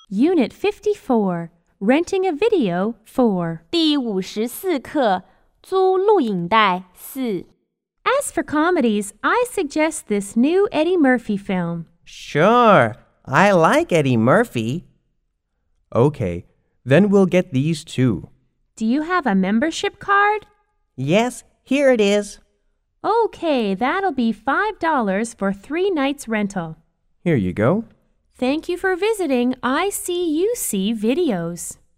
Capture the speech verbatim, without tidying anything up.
Unit fifty-four, Renting a Video four. 第五十四课，租录影带四。 As for comedies, I suggest this new Eddie Murphy film. Sure, I like Eddie Murphy. Okay, then we'll get these too. Do you have a membership card? Yes, here it is. Okay, that'll be five dollars for three nights rental. Here you go. Thank you for visiting I C U C Videos.